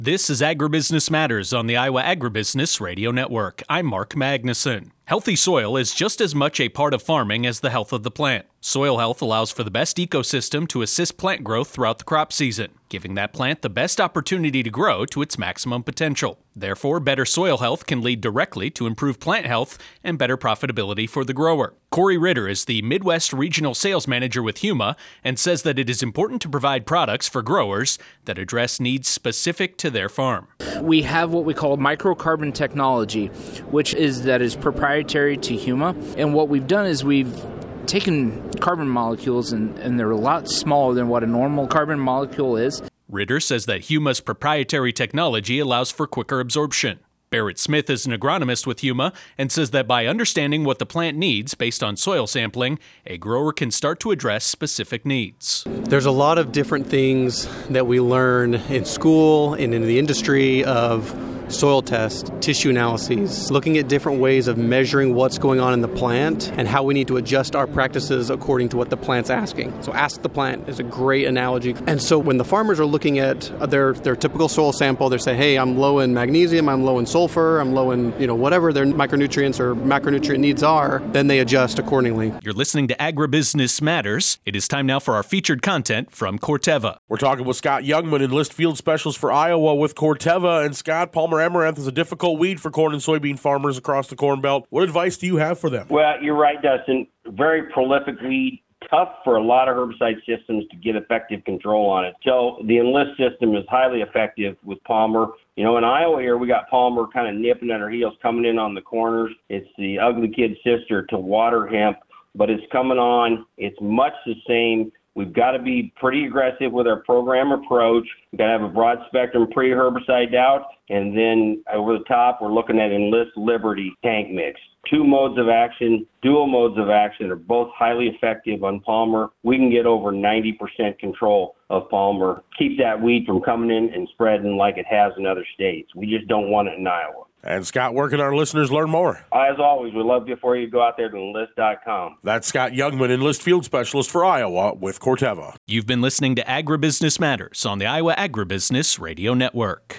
This is Agribusiness Matters on the Iowa Agribusiness Radio Network. I'm Mark Magnuson. Healthy soil is just as much a part of farming as the health of the plant. Soil health allows for the best ecosystem to assist plant growth throughout the crop season, giving that plant the best opportunity to grow to its maximum potential. Therefore, better soil health can lead directly to improved plant health and better profitability for the grower. Corey Ritter is the Midwest Regional Sales Manager with Huma and says that it is important to provide products for growers that address needs specific to their farm. We have what we call microcarbon technology, which is proprietary to Huma. And what we've done is we've taken carbon molecules and they're a lot smaller than what a normal carbon molecule is. Ritter says that Huma's proprietary technology allows for quicker absorption. Barrett Smith is an agronomist with Huma and says that by understanding what the plant needs based on soil sampling, a grower can start to address specific needs. There's a lot of different things that we learn in school and in the industry of soil test, tissue analyses, looking at different ways of measuring what's going on in the plant and how we need to adjust our practices according to what the plant's asking. So ask the plant is a great analogy. And so when the farmers are looking at their typical soil sample, they say, hey, I'm low in magnesium, I'm low in sulfur, I'm low in, whatever their micronutrients or macronutrient needs are, then they adjust accordingly. You're listening to Agribusiness Matters. It is time now for our featured content from Corteva. We're talking with Scott Youngman, Enlist Field Specialist for Iowa with Corteva. And Scott, Palmer Amaranth is a difficult weed for corn and soybean farmers across the Corn Belt. What advice do you have for them? Well, you're right, Dustin. Very prolific weed. Tough for a lot of herbicide systems to get effective control on it. So the Enlist system is highly effective with Palmer. In Iowa here, we got Palmer kind of nipping at our heels, coming in on the corners. It's the ugly kid sister to water hemp, but it's coming on. It's much the same. We've got to be pretty aggressive with our program approach. We've got to have a broad spectrum pre-herbicide out. And then over the top, we're looking at Enlist Liberty tank mix. Two modes of action, dual modes of action are both highly effective on Palmer. We can get over 90% control of Palmer. Keep that weed from coming in and spreading like it has in other states. We just don't want it in Iowa. And Scott, where can our listeners learn more? As always, we'd love for you to go out there to enlist.com. That's Scott Youngman, Enlist Field Specialist for Iowa with Corteva. You've been listening to Agribusiness Matters on the Iowa Agribusiness Radio Network.